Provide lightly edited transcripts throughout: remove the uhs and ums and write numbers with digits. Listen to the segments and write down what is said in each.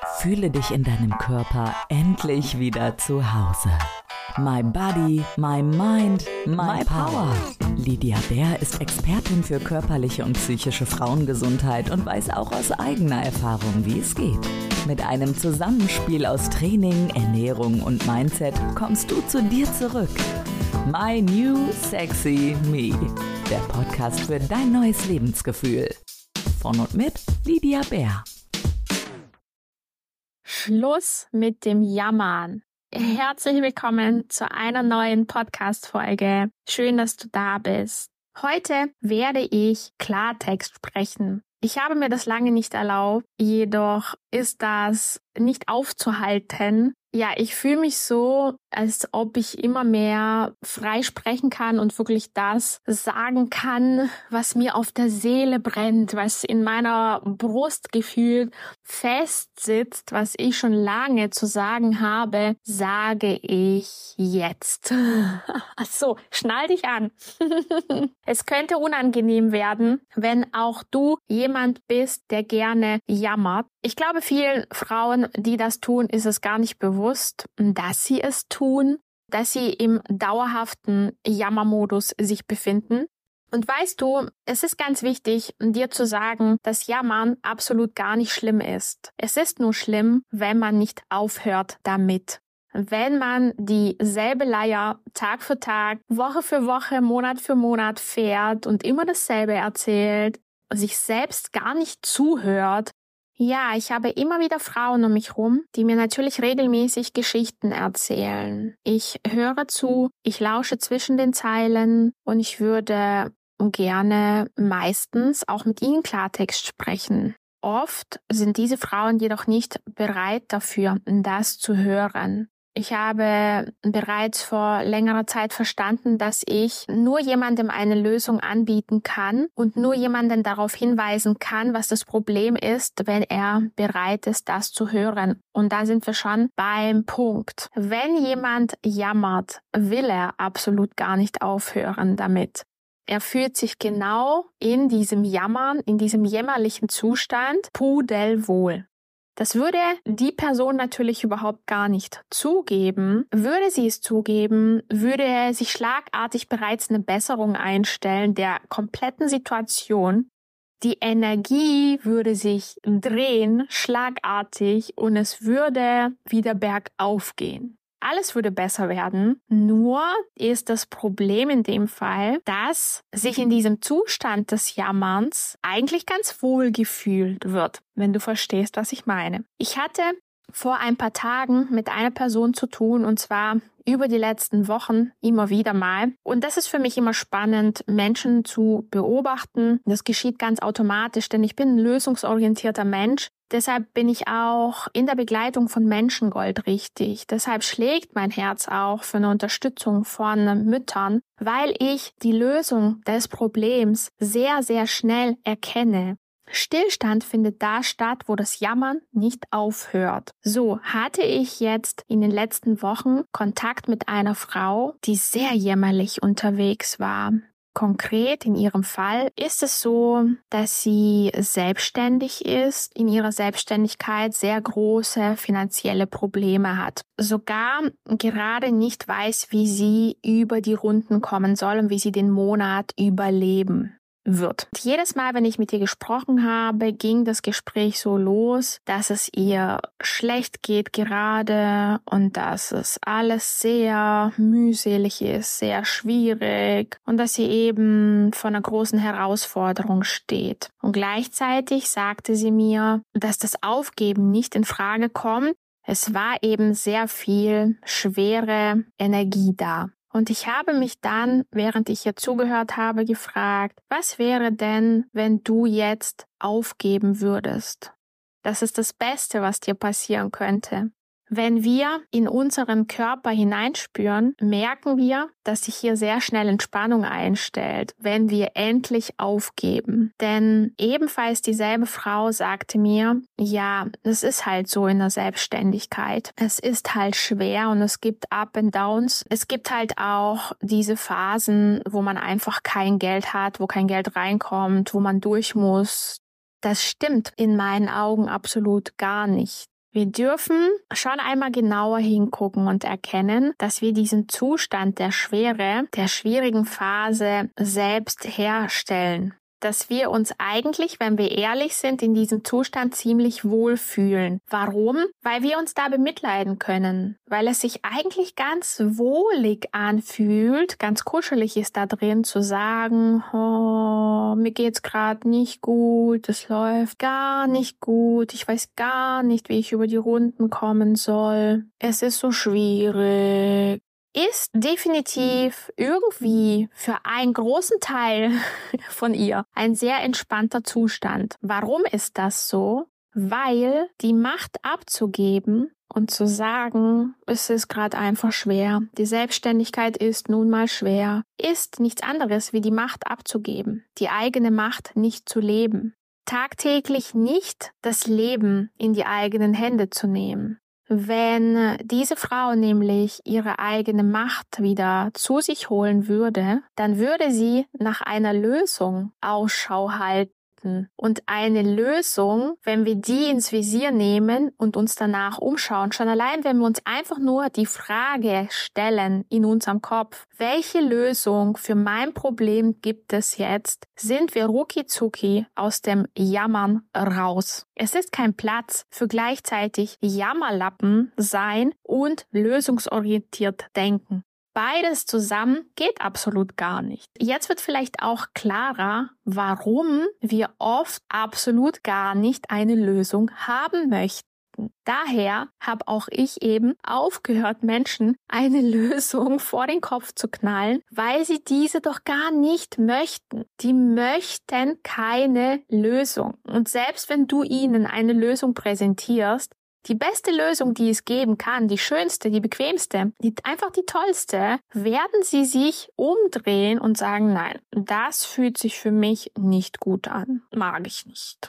Fühle dich in deinem Körper endlich wieder zu Hause. My Body, My Mind, My Power. Lydia Bär ist Expertin für körperliche und psychische Frauengesundheit und weiß auch aus eigener Erfahrung, wie es geht. Mit einem Zusammenspiel aus Training, Ernährung und Mindset kommst du zu dir zurück. My New Sexy Me, der Podcast für dein neues Lebensgefühl. Von und mit Lydia Bär. Schluss mit dem Jammern. Herzlich willkommen zu einer neuen Podcast-Folge. Schön, dass du da bist. Heute werde ich Klartext sprechen. Ich habe mir das lange nicht erlaubt, jedoch ist das nicht aufzuhalten. Ja, ich fühle mich so, als ob ich immer mehr frei sprechen kann und wirklich das sagen kann, was mir auf der Seele brennt, was in meiner Brust gefühlt festsitzt, was ich schon lange zu sagen habe, sage ich jetzt. Ach so, schnall dich an. Es könnte unangenehm werden, wenn auch du jemand bist, der gerne jammert. Ich glaube, vielen Frauen, die das tun, ist es gar nicht bewusst, dass sie es tun, dass sie im dauerhaften Jammermodus sich befinden. Und weißt du, es ist ganz wichtig, dir zu sagen, dass Jammern absolut gar nicht schlimm ist. Es ist nur schlimm, wenn man nicht aufhört damit. Wenn man dieselbe Leier Tag für Tag, Woche für Woche, Monat für Monat fährt und immer dasselbe erzählt, sich selbst gar nicht zuhört. Ja, ich habe immer wieder Frauen um mich rum, die mir natürlich regelmäßig Geschichten erzählen. Ich höre zu, ich lausche zwischen den Zeilen und ich würde gerne meistens auch mit ihnen Klartext sprechen. Oft sind diese Frauen jedoch nicht bereit dafür, das zu hören. Ich habe bereits vor längerer Zeit verstanden, dass ich nur jemandem eine Lösung anbieten kann und nur jemanden darauf hinweisen kann, was das Problem ist, wenn er bereit ist, das zu hören. Und da sind wir schon beim Punkt. Wenn jemand jammert, will er absolut gar nicht aufhören damit. Er fühlt sich genau in diesem Jammern, in diesem jämmerlichen Zustand pudelwohl. Das würde die Person natürlich überhaupt gar nicht zugeben. Würde sie es zugeben, würde sich schlagartig bereits eine Besserung einstellen der kompletten Situation. Die Energie würde sich drehen, schlagartig, und es würde wieder bergauf gehen. Alles würde besser werden, nur ist das Problem in dem Fall, dass sich in diesem Zustand des Jammerns eigentlich ganz wohl gefühlt wird, wenn du verstehst, was ich meine. Ich hatte vor ein paar Tagen mit einer Person zu tun, und zwar über die letzten Wochen immer wieder mal. Und das ist für mich immer spannend, Menschen zu beobachten. Das geschieht ganz automatisch, denn ich bin ein lösungsorientierter Mensch. Deshalb bin ich auch in der Begleitung von Menschen goldrichtig. Deshalb schlägt mein Herz auch für eine Unterstützung von Müttern, weil ich die Lösung des Problems sehr, sehr schnell erkenne. Stillstand findet da statt, wo das Jammern nicht aufhört. So hatte ich jetzt in den letzten Wochen Kontakt mit einer Frau, die sehr jämmerlich unterwegs war. Konkret in ihrem Fall ist es so, dass sie selbstständig ist, in ihrer Selbstständigkeit sehr große finanzielle Probleme hat. Sogar gerade nicht weiß, wie sie über die Runden kommen soll und wie sie den Monat überleben wird. Und jedes Mal, wenn ich mit ihr gesprochen habe, ging das Gespräch so los, dass es ihr schlecht geht gerade und dass es alles sehr mühselig ist, sehr schwierig und dass sie eben vor einer großen Herausforderung steht. Und gleichzeitig sagte sie mir, dass das Aufgeben nicht in Frage kommt. Es war eben sehr viel schwere Energie da. Und ich habe mich dann, während ich ihr zugehört habe, gefragt, was wäre denn, wenn du jetzt aufgeben würdest? Das ist das Beste, was dir passieren könnte. Wenn wir in unseren Körper hineinspüren, merken wir, dass sich hier sehr schnell Entspannung einstellt, wenn wir endlich aufgeben. Denn ebenfalls dieselbe Frau sagte mir, ja, es ist halt so in der Selbstständigkeit. Es ist halt schwer und es gibt Up and Downs. Es gibt halt auch diese Phasen, wo man einfach kein Geld hat, wo kein Geld reinkommt, wo man durch muss. Das stimmt in meinen Augen absolut gar nicht. Wir dürfen schon einmal genauer hingucken und erkennen, dass wir diesen Zustand der Schwere, der schwierigen Phase selbst herstellen. Dass wir uns eigentlich, wenn wir ehrlich sind, in diesem Zustand ziemlich wohlfühlen. Warum? Weil wir uns da bemitleiden können. Weil es sich eigentlich ganz wohlig anfühlt, ganz kuschelig ist da drin zu sagen, oh, mir geht's gerade nicht gut, es läuft gar nicht gut, ich weiß gar nicht, wie ich über die Runden kommen soll. Es ist so schwierig. Ist definitiv irgendwie für einen großen Teil von ihr ein sehr entspannter Zustand. Warum ist das so? Weil die Macht abzugeben und zu sagen, es ist gerade einfach schwer, die Selbstständigkeit ist nun mal schwer, ist nichts anderes wie die Macht abzugeben, die eigene Macht nicht zu leben. Tagtäglich nicht das Leben in die eigenen Hände zu nehmen. Wenn diese Frau nämlich ihre eigene Macht wieder zu sich holen würde, dann würde sie nach einer Lösung Ausschau halten. Und eine Lösung, wenn wir die ins Visier nehmen und uns danach umschauen, schon allein, wenn wir uns einfach nur die Frage stellen in unserem Kopf, welche Lösung für mein Problem gibt es jetzt, sind wir rucki-zucki aus dem Jammern raus. Es ist kein Platz für gleichzeitig Jammerlappen sein und lösungsorientiert denken. Beides zusammen geht absolut gar nicht. Jetzt wird vielleicht auch klarer, warum wir oft absolut gar nicht eine Lösung haben möchten. Daher habe auch ich eben aufgehört, Menschen eine Lösung vor den Kopf zu knallen, weil sie diese doch gar nicht möchten. Die möchten keine Lösung. Und selbst wenn du ihnen eine Lösung präsentierst, die beste Lösung, die es geben kann, die schönste, die bequemste, einfach die tollste, werden sie sich umdrehen und sagen, nein, das fühlt sich für mich nicht gut an, mag ich nicht.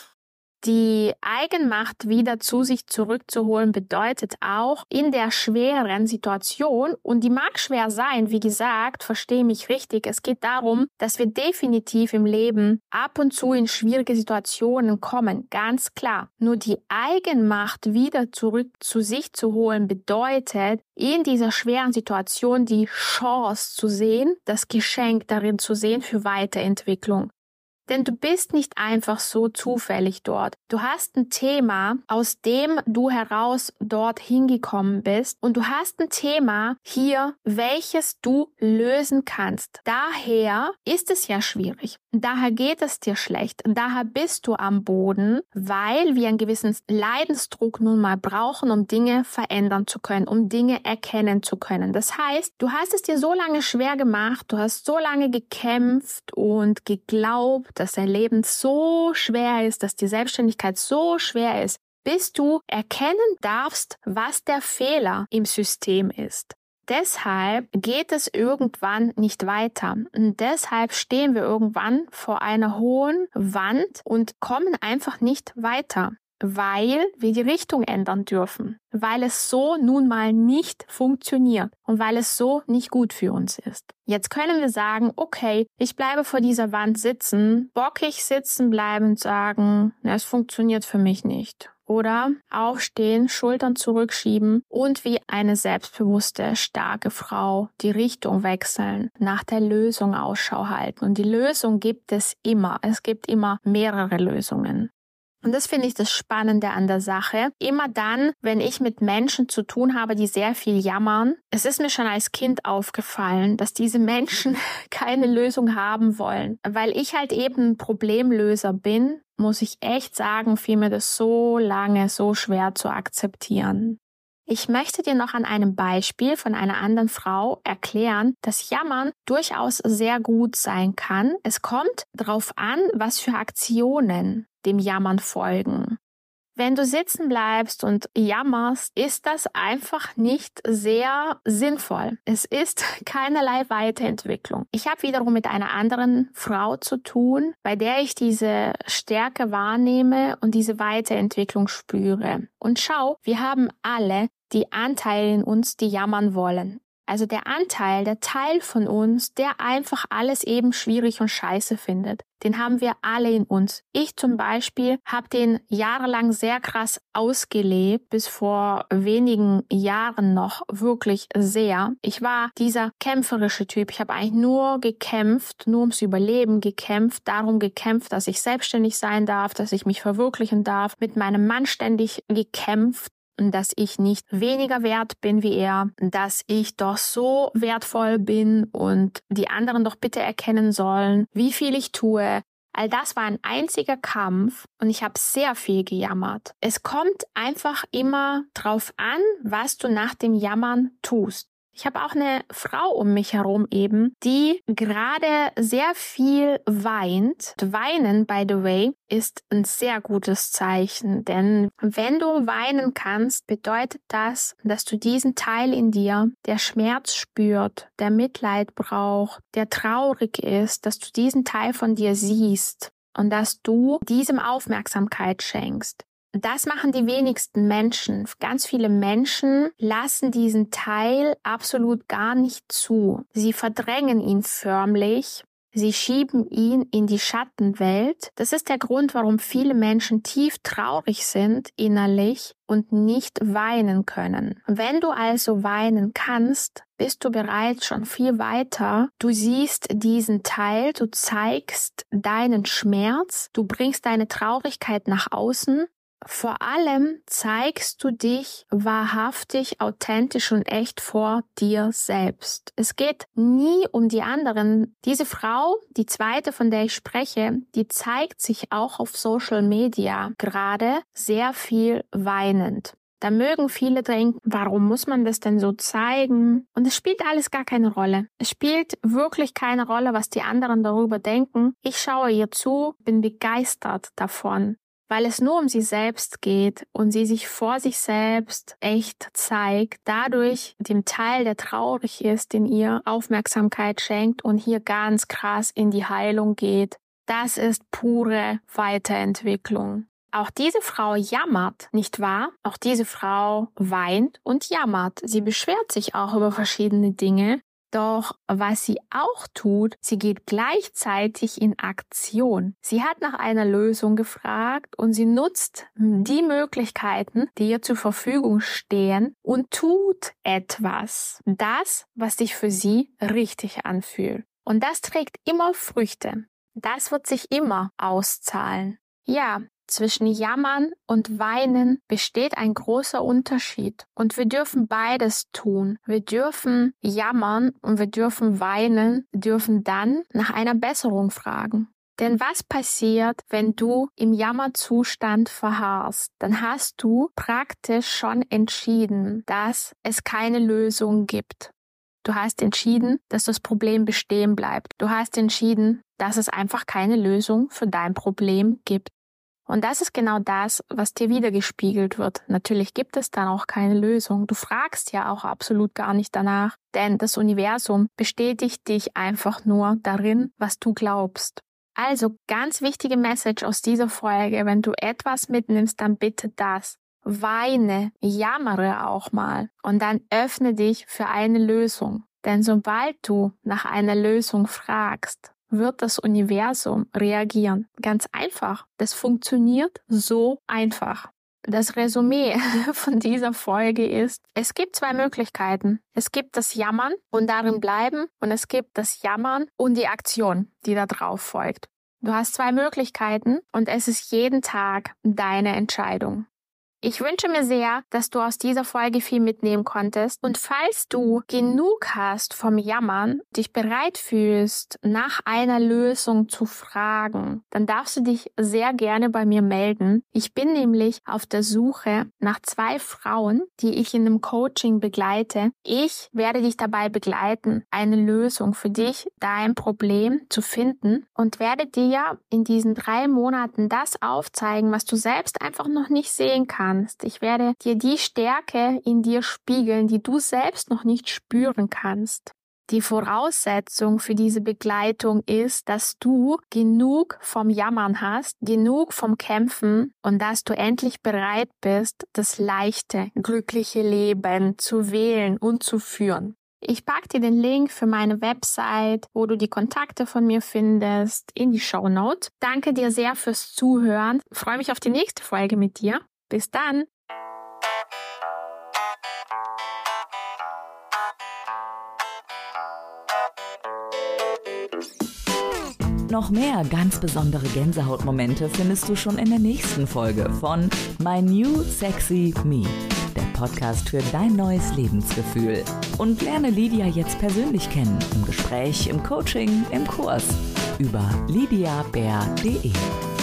Die Eigenmacht wieder zu sich zurückzuholen bedeutet auch in der schweren Situation, und die mag schwer sein, wie gesagt, verstehe mich richtig, es geht darum, dass wir definitiv im Leben ab und zu in schwierige Situationen kommen, ganz klar. Nur die Eigenmacht wieder zurück zu sich zu holen bedeutet, in dieser schweren Situation die Chance zu sehen, das Geschenk darin zu sehen für Weiterentwicklung. Denn du bist nicht einfach so zufällig dort. Du hast ein Thema, aus dem du heraus dort hingekommen bist. Und du hast ein Thema hier, welches du lösen kannst. Daher ist es ja schwierig. Daher geht es dir schlecht. Daher bist du am Boden, weil wir einen gewissen Leidensdruck nun mal brauchen, um Dinge verändern zu können, um Dinge erkennen zu können. Das heißt, du hast es dir so lange schwer gemacht, du hast so lange gekämpft und geglaubt, dass dein Leben so schwer ist, dass die Selbstständigkeit so schwer ist, bis du erkennen darfst, was der Fehler im System ist. Deshalb geht es irgendwann nicht weiter. Und deshalb stehen wir irgendwann vor einer hohen Wand und kommen einfach nicht weiter, weil wir die Richtung ändern dürfen, weil es so nun mal nicht funktioniert und weil es so nicht gut für uns ist. Jetzt können wir sagen, okay, ich bleibe vor dieser Wand sitzen, bockig sitzen bleiben und sagen, es funktioniert für mich nicht. Oder aufstehen, Schultern zurückschieben und wie eine selbstbewusste, starke Frau die Richtung wechseln, nach der Lösung Ausschau halten. Und die Lösung gibt es immer. Es gibt immer mehrere Lösungen. Und das finde ich das Spannende an der Sache. Immer dann, wenn ich mit Menschen zu tun habe, die sehr viel jammern, es ist mir schon als Kind aufgefallen, dass diese Menschen keine Lösung haben wollen. Weil ich halt eben ein Problemlöser bin, muss ich echt sagen, fiel mir das so lange so schwer zu akzeptieren. Ich möchte dir noch an einem Beispiel von einer anderen Frau erklären, dass Jammern durchaus sehr gut sein kann. Es kommt darauf an, was für Aktionen dem Jammern folgen. Wenn du sitzen bleibst und jammerst, ist das einfach nicht sehr sinnvoll. Es ist keinerlei Weiterentwicklung. Ich habe wiederum mit einer anderen Frau zu tun, bei der ich diese Stärke wahrnehme und diese Weiterentwicklung spüre. Und schau, wir haben alle die Anteile in uns, die jammern wollen. Also der Teil von uns, der einfach alles eben schwierig und scheiße findet, den haben wir alle in uns. Ich zum Beispiel habe den jahrelang sehr krass ausgelebt, bis vor wenigen Jahren noch wirklich sehr. Ich war dieser kämpferische Typ. Ich habe eigentlich nur gekämpft, nur ums Überleben gekämpft, darum gekämpft, dass ich selbstständig sein darf, dass ich mich verwirklichen darf, mit meinem Mann ständig gekämpft. Und dass ich nicht weniger wert bin wie er, dass ich doch so wertvoll bin und die anderen doch bitte erkennen sollen, wie viel ich tue. All das war ein einziger Kampf und ich habe sehr viel gejammert. Es kommt einfach immer drauf an, was du nach dem Jammern tust. Ich habe auch eine Frau um mich herum eben, die gerade sehr viel weint. Weinen, by the way, ist ein sehr gutes Zeichen, denn wenn du weinen kannst, bedeutet das, dass du diesen Teil in dir, der Schmerz spürt, der Mitleid braucht, der traurig ist, dass du diesen Teil von dir siehst und dass du diesem Aufmerksamkeit schenkst. Das machen die wenigsten Menschen. Ganz viele Menschen lassen diesen Teil absolut gar nicht zu. Sie verdrängen ihn förmlich. Sie schieben ihn in die Schattenwelt. Das ist der Grund, warum viele Menschen tief traurig sind innerlich und nicht weinen können. Wenn du also weinen kannst, bist du bereits schon viel weiter. Du siehst diesen Teil, du zeigst deinen Schmerz, du bringst deine Traurigkeit nach außen. Vor allem zeigst du dich wahrhaftig, authentisch und echt vor dir selbst. Es geht nie um die anderen. Diese Frau, die zweite, von der ich spreche, die zeigt sich auch auf Social Media gerade sehr viel weinend. Da mögen viele denken, warum muss man das denn so zeigen? Und es spielt alles gar keine Rolle. Es spielt wirklich keine Rolle, was die anderen darüber denken. Ich schaue ihr zu, bin begeistert davon, weil es nur um sie selbst geht und sie sich vor sich selbst echt zeigt, dadurch dem Teil, der traurig ist, in ihr Aufmerksamkeit schenkt und hier ganz krass in die Heilung geht. Das ist pure Weiterentwicklung. Auch diese Frau jammert, nicht wahr? Auch diese Frau weint und jammert. Sie beschwert sich auch über verschiedene Dinge. Doch was sie auch tut, sie geht gleichzeitig in Aktion. Sie hat nach einer Lösung gefragt und sie nutzt die Möglichkeiten, die ihr zur Verfügung stehen und tut etwas. Das, was sich für sie richtig anfühlt. Und das trägt immer Früchte. Das wird sich immer auszahlen. Ja, zwischen Jammern und Weinen besteht ein großer Unterschied. Und wir dürfen beides tun. Wir dürfen jammern und wir dürfen weinen, dürfen dann nach einer Besserung fragen. Denn was passiert, wenn du im Jammerzustand verharrst? Dann hast du praktisch schon entschieden, dass es keine Lösung gibt. Du hast entschieden, dass das Problem bestehen bleibt. Du hast entschieden, dass es einfach keine Lösung für dein Problem gibt. Und das ist genau das, was dir wiedergespiegelt wird. Natürlich gibt es dann auch keine Lösung. Du fragst ja auch absolut gar nicht danach, denn das Universum bestätigt dich einfach nur darin, was du glaubst. Also ganz wichtige Message aus dieser Folge, wenn du etwas mitnimmst, dann bitte das. Weine, jammere auch mal und dann öffne dich für eine Lösung. Denn sobald du nach einer Lösung fragst, wird das Universum reagieren. Ganz einfach. Das funktioniert so einfach. Das Resümee von dieser Folge ist, es gibt zwei Möglichkeiten. Es gibt das Jammern und darin bleiben und es gibt das Jammern und die Aktion, die da drauf folgt. Du hast zwei Möglichkeiten und es ist jeden Tag deine Entscheidung. Ich wünsche mir sehr, dass du aus dieser Folge viel mitnehmen konntest. Und falls du genug hast vom Jammern, dich bereit fühlst, nach einer Lösung zu fragen, dann darfst du dich sehr gerne bei mir melden. Ich bin nämlich auf der Suche nach 2 Frauen, die ich in einem Coaching begleite. Ich werde dich dabei begleiten, eine Lösung für dich, dein Problem zu finden und werde dir in diesen 3 Monaten das aufzeigen, was du selbst einfach noch nicht sehen kannst. Ich werde dir die Stärke in dir spiegeln, die du selbst noch nicht spüren kannst. Die Voraussetzung für diese Begleitung ist, dass du genug vom Jammern hast, genug vom Kämpfen und dass du endlich bereit bist, das leichte, glückliche Leben zu wählen und zu führen. Ich packe dir den Link für meine Website, wo du die Kontakte von mir findest, in die Shownotes. Danke dir sehr fürs Zuhören. Ich freue mich auf die nächste Folge mit dir. Bis dann! Noch mehr ganz besondere Gänsehautmomente findest du schon in der nächsten Folge von My New Sexy Me, der Podcast für dein neues Lebensgefühl. Und lerne Lydia jetzt persönlich kennen, im Gespräch, im Coaching, im Kurs über lydiabär.de.